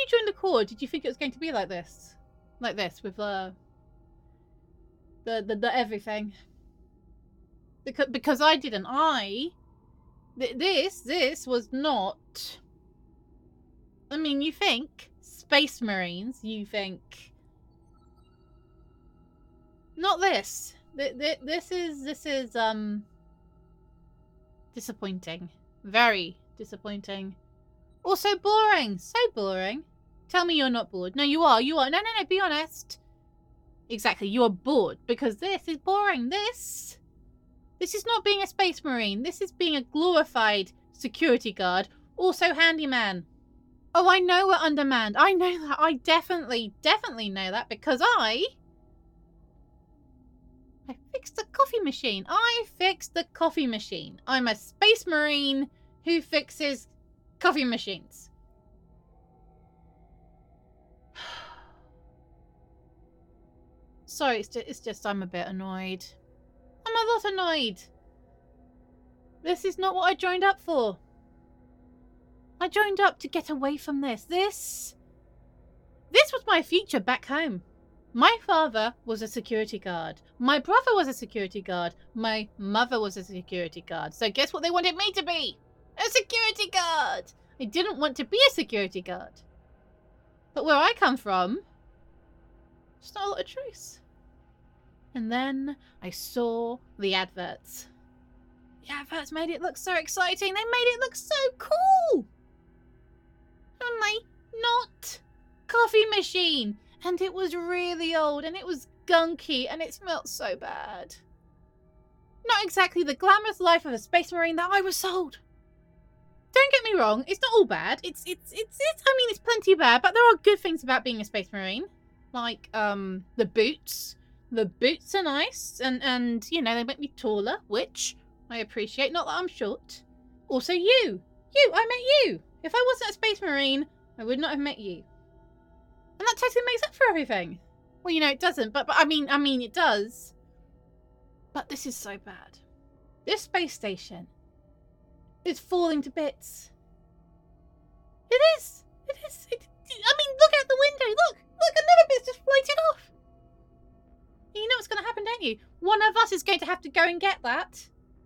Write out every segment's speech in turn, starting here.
you joined the Corps, did you think it was going to be like this? Like this, with the everything? Because I didn't. This was not... I mean, you think Space Marines, you think... Not this. This is disappointing. Very disappointing. Also boring. So boring. Tell me you're not bored. No, you are. You are. No, be honest. Exactly, you are bored because this is boring. This is not being a Space Marine. This is being a glorified security guard. Also handyman. Oh, I know we're undermanned. I know that. I definitely know that because I fixed the coffee machine. I fixed the coffee machine. I'm a Space Marine who fixes coffee machines. Sorry, it's just I'm a bit annoyed. I'm a lot annoyed. This is not what I joined up for. I joined up to get away from this. This was my future back home. My father was a security guard. My brother was a security guard. My mother was a security guard. So guess what they wanted me to be? A security guard! I didn't want to be a security guard. But where I come from, there's not a lot of choice. And then I saw the adverts. The adverts made it look so exciting. They made it look so cool. Only not coffee machine. And it was really old and it was gunky and it smelled so bad. Not exactly the glamorous life of a Space Marine that I was sold. Don't get me wrong, it's not all bad. I mean, it's plenty bad, but there are good things about being a Space Marine. Like, the boots. The boots are nice and you know, they make me taller, which I appreciate. Not that I'm short. Also you. I met you. If I wasn't a Space Marine, I would not have met you. And that totally makes up for everything. Well, you know, it doesn't, but I mean, it does. But this is so bad. This space station is falling to bits. It is. I mean, look out the window. Look, another bit's just floated off. You know what's going to happen, don't you? One of us is going to have to go and get that.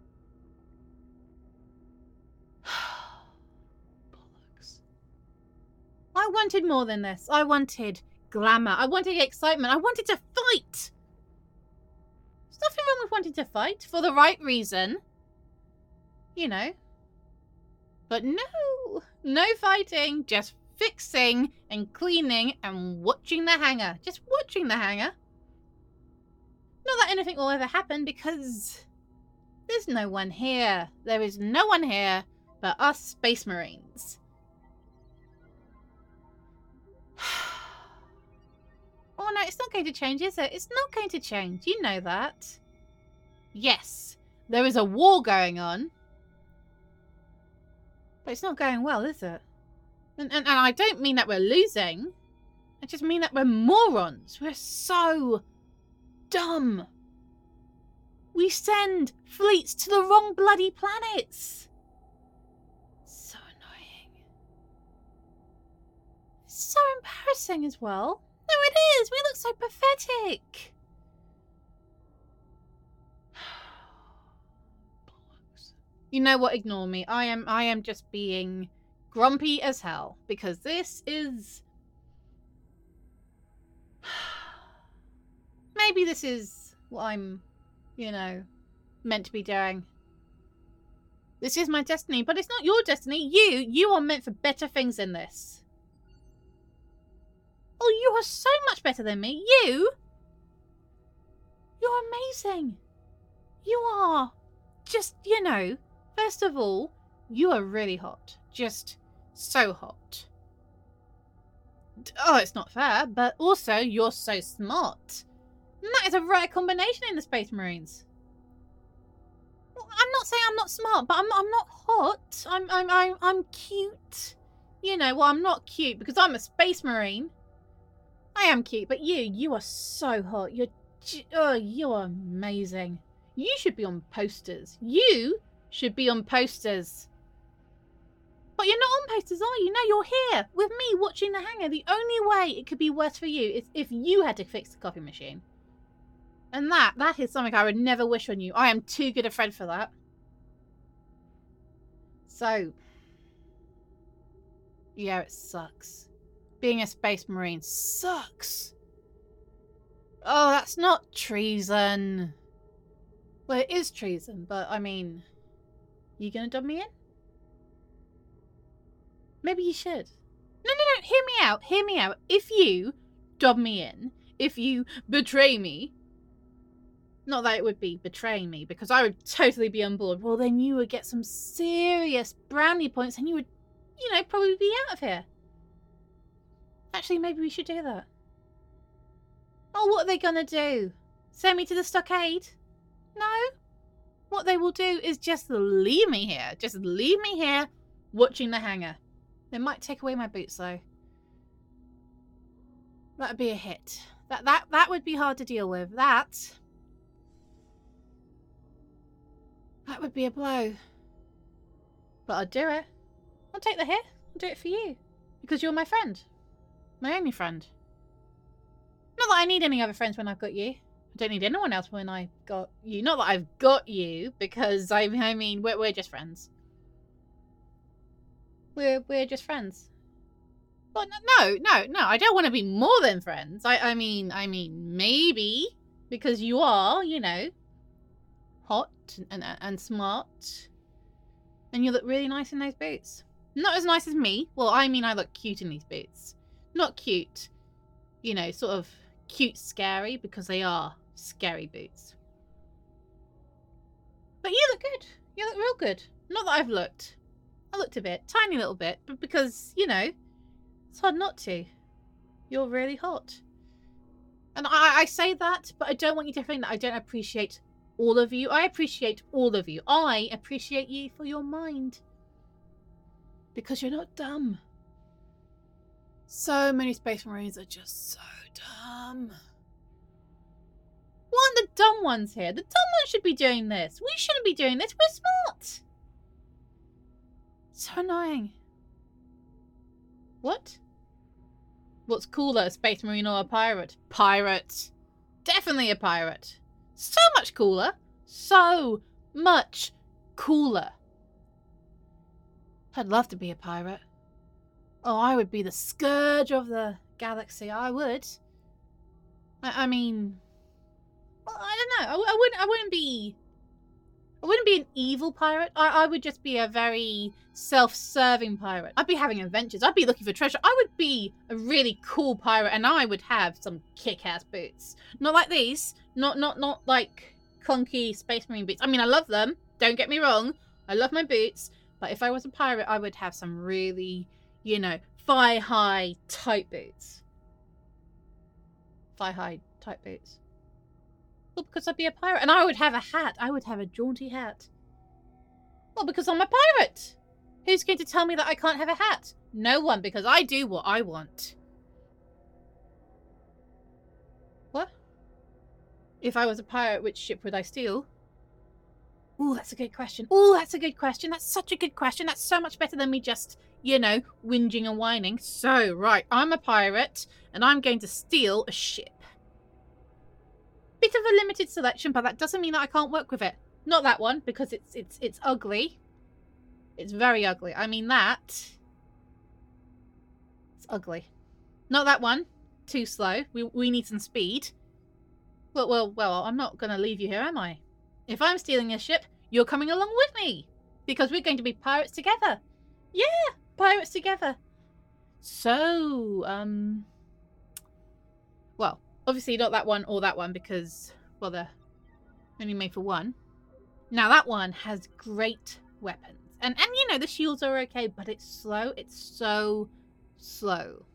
I wanted more than this. I wanted glamour. I wanted excitement. I wanted to fight. There's nothing wrong with wanting to fight for the right reason. You know. But no fighting. Just fixing and cleaning and watching the hangar. Just watching the hangar. Not that anything will ever happen because there's no one here. There is no one here but us Space Marines. Oh no, it's not going to change, is it? It's not going to change. You know that. Yes, there is a war going on. But it's not going well, is it? And I don't mean that we're losing. I just mean that we're morons. We're so dumb. We send fleets to the wrong bloody planets. So annoying. So embarrassing as well. No, it is. We look so pathetic. You know what? Ignore me. I am just being grumpy as hell because this is... Maybe this is what I'm, you know, meant to be doing. This is my destiny, but it's not your destiny. You are meant for better things than this. Oh, you are so much better than me. You're amazing. You are just, you know, first of all, you are really hot. Just so hot. Oh, it's not fair, but also you're so smart. And that is a rare combination in the Space Marines. Well, I'm not saying I'm not smart, but I'm not hot. I'm cute. You know, well, I'm not cute because I'm a Space Marine. I am cute, but you are so hot. You're amazing. You should be on posters. You should be on posters. But you're not on posters, are you? No, you're here with me watching the hangar. The only way it could be worse for you is if you had to fix the coffee machine. And that is something I would never wish on you. I am too good a friend for that. So, yeah, it sucks. Being a space marine sucks. Oh, that's not treason. Well, it is treason, but I mean, you gonna dub me in? Maybe you should. No, hear me out. Hear me out. If you dub me in, if you betray me, not that it would be betraying me, because I would totally be on board, well, then you would get some serious brownie points and you would, you know, probably be out of here. Actually, maybe we should do that. Oh, what are they gonna do? Send me to the stockade? No. What they will do is just leave me here. Just leave me here watching the hangar. They might take away my boots, though. That'd be a hit. That would be hard to deal with. That would be a blow. But I'd do it. I'll take the hit. I'll do it for you. Because you're my friend. My only friend. Not that I need any other friends when I've got you. I don't need anyone else when I've got you. Not that I've got you, because I mean, we're just friends. We're just friends. But no, I don't want to be more than friends. I mean, maybe, because you are, you know, hot and smart. And you look really nice in those boots. Not as nice as me. Well, I mean, I look cute in these boots. Not cute, you know, sort of cute scary, because they are scary boots. But you look good. You look real good. Not that I've looked. I looked a bit. Tiny little bit. But because, you know, it's hard not to. You're really hot. And I say that, but I don't want you to think that I don't appreciate all of you. I appreciate all of you. I appreciate you for your mind. Because you're not dumb. So many Space Marines are just so dumb. What are the dumb ones here? The dumb ones should be doing this. We shouldn't be doing this. We're smart. So annoying. What? What's cooler, a Space Marine or a pirate? Pirate. Definitely a pirate. So much cooler. So much cooler. I'd love to be a pirate. Oh, I would be the scourge of the galaxy. I would. I mean, well, I don't know. I wouldn't be an evil pirate. I would just be a very self-serving pirate. I'd be having adventures. I'd be looking for treasure. I would be a really cool pirate, and I would have some kick-ass boots. Not like these. Not like clunky Space Marine boots. I mean, I love them. Don't get me wrong. I love my boots. But if I was a pirate, I would have some really, you know, thigh-high tight boots. Thigh-high tight boots. Well, because I'd be a pirate. And I would have a hat. I would have a jaunty hat. Well, because I'm a pirate. Who's going to tell me that I can't have a hat? No one, because I do what I want. What? If I was a pirate, which ship would I steal? Ooh, that's a good question. Ooh, that's a good question. That's such a good question. That's so much better than me just, you know, whinging and whining. So, right, I'm a pirate, and I'm going to steal a ship. Bit of a limited selection, but that doesn't mean that I can't work with it. Not that one, because it's ugly. It's very ugly. I mean that. It's ugly. Not that one. Too slow. We need some speed. Well, I'm not going to leave you here, am I? If I'm stealing a ship, you're coming along with me. Because we're going to be pirates together. Yeah, pirates together. So, well, obviously not that one or that one because, well, they're only made for one. Now, that one has great weapons. And you know, the shields are okay, but it's slow. It's so slow.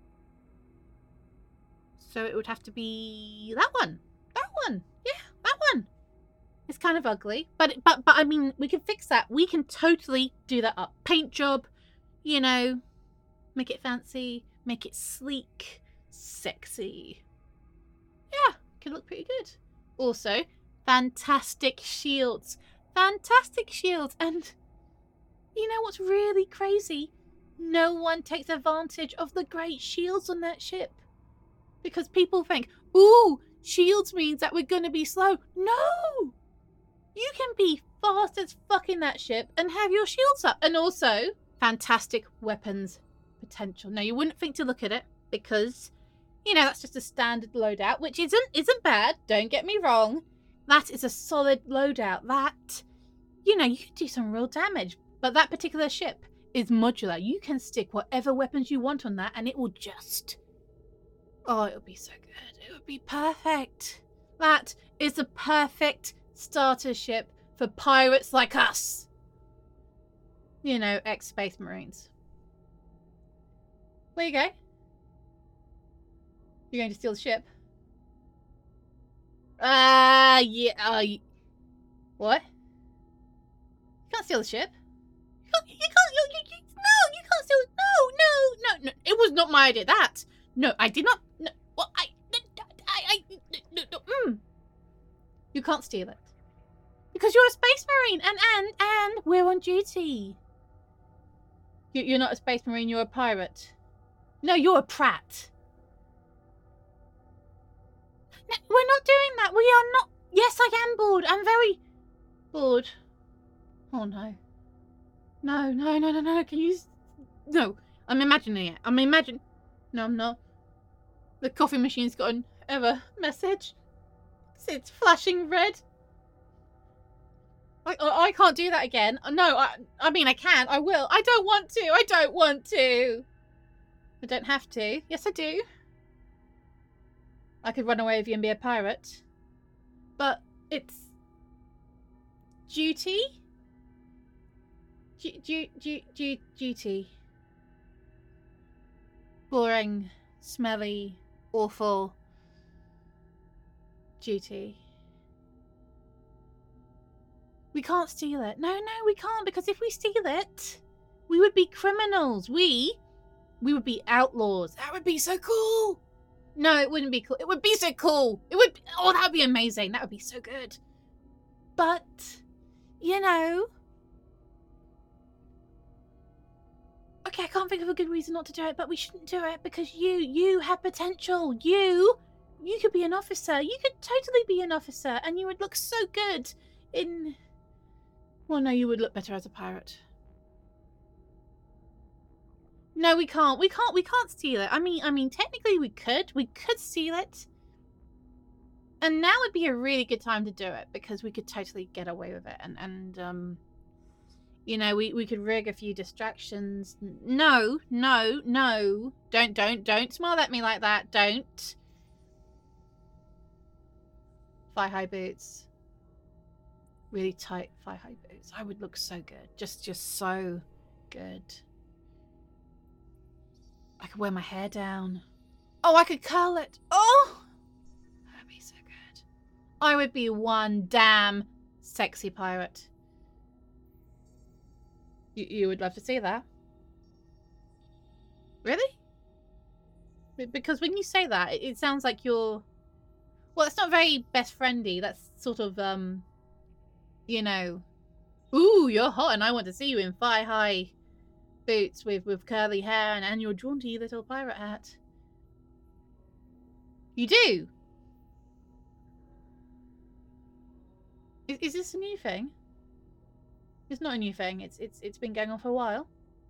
So it would have to be that one. That one. Yeah, that one. It's kind of ugly, but I mean, we can fix that. We can totally do that up. Paint job, you know, make it fancy, make it sleek, sexy. Yeah, could look pretty good. Also, fantastic shields. Fantastic shields. And You know what's really crazy? No one takes advantage of the great shields on that ship. Because people think, ooh, shields means that we're going to be slow. No! You can be fast as fuck in that ship and have your shields up. And also, fantastic weapons potential. Now, you wouldn't think to look at it because, you know, that's just a standard loadout, which isn't bad. Don't get me wrong. That is a solid loadout. That, you know, you can do some real damage. But that particular ship is modular. You can stick whatever weapons you want on that and it will just... Oh, it would be so good. It would be perfect. That is the perfect starter ship for pirates like us. You know, ex-Space Marines. Where you go? You're going to steal the ship? Yeah. What? You can't steal the ship. You can't steal it. No. It was not my idea. That. No, I did not. No, well, no. You can't steal it. Because you're a Space Marine and we're on duty. You're not a Space Marine, you're a pirate. No, you're a Pratt. No, we're not doing that. We are not. Yes, I am bored. I'm very bored. Oh, no. No. Can you... No, I'm imagining it. No, I'm not. The coffee machine's got an error message. It's flashing red. I can't do that again. No, I mean, I can. I will. I don't want to. I don't have to. Yes, I do. I could run away with you and be a pirate. But it's... duty? Duty. Boring, smelly, awful. Duty. We can't steal it. No, we can't, because if we steal it, we would be criminals. We would be outlaws. That would be so cool. No, it wouldn't be cool. It would be so cool. It would... Oh, that would be amazing. That would be so good. But, you know... Okay, I can't think of a good reason not to do it, but we shouldn't do it because you have potential. You could be an officer. You could totally be an officer and you would look so good in... Well, no, you would look better as a pirate. No, we can't. We can't steal it. I mean, technically we could. We could steal it. And now would be a really good time to do it because we could totally get away with it. And you know, we could rig a few distractions. No. Don't smile at me like that. Don't. Thigh-high boots. Really tight thigh-high boots. I would look so good. Just so good. I could wear my hair down. Oh, I could curl it. Oh! That'd be so good. I would be one damn sexy pirate. You would love to see that? Really? Because when you say that, it sounds like you're... Well, it's not very best friendly. That's sort of, you know... Ooh, you're hot and I want to see you in thigh-high boots with curly hair and your jaunty little pirate hat. You do? Is this a new thing? It's not a new thing. It's been going on for a while.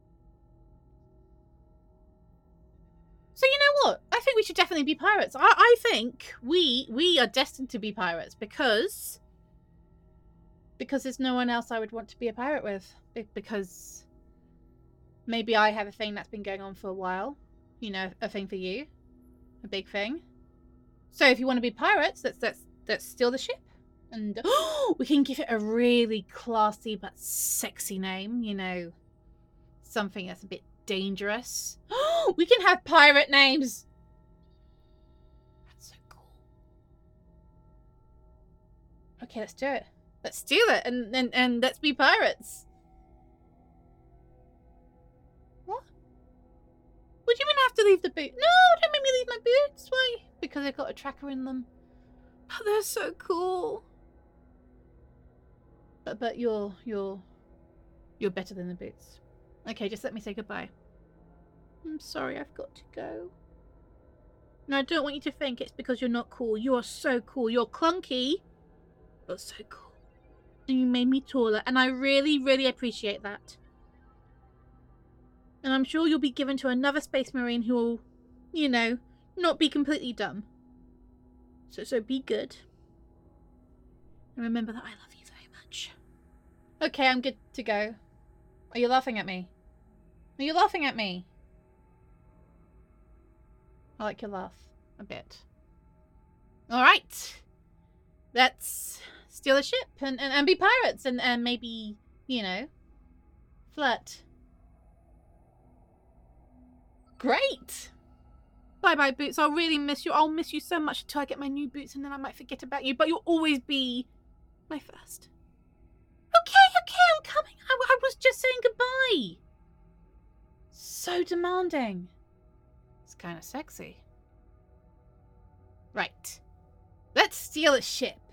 So you know what? I think we should definitely be pirates. I think we are destined to be pirates because there's no one else I would want to be a pirate with. Because maybe I have a thing that's been going on for a while. You know, a thing for you. A big thing. So if you want to be pirates, let's steal the ship. And we can give it a really classy but sexy name, you know. Something that's a bit dangerous. We can have pirate names. That's so cool. Okay, let's do it. Let's steal it and let's be pirates. What? What do you mean I have to leave the boot? No, don't make me leave my boots. Why? Because they've got a tracker in them. But they're so cool. But you're You're better than the Boots. Okay, just let me say goodbye. I'm sorry, I've got to go. And I don't want you to think it's because you're not cool. You are so cool. You're clunky, but so cool. And you made me taller, and I really, really appreciate that. And I'm sure you'll be given to another Space Marine who will, you know, not be completely dumb. So be good. And remember that I love you very much. Okay, I'm good to go. Are you laughing at me? Are you laughing at me? I like your laugh a bit. Alright. Let's steal a ship and be pirates and maybe, you know, flirt. Great! Bye-bye, Boots. I'll really miss you. I'll miss you so much until I get my new boots and then I might forget about you. But you'll always be my first. Okay, I'm coming. I was just saying goodbye. So demanding. It's kind of sexy. Right. Let's steal a ship.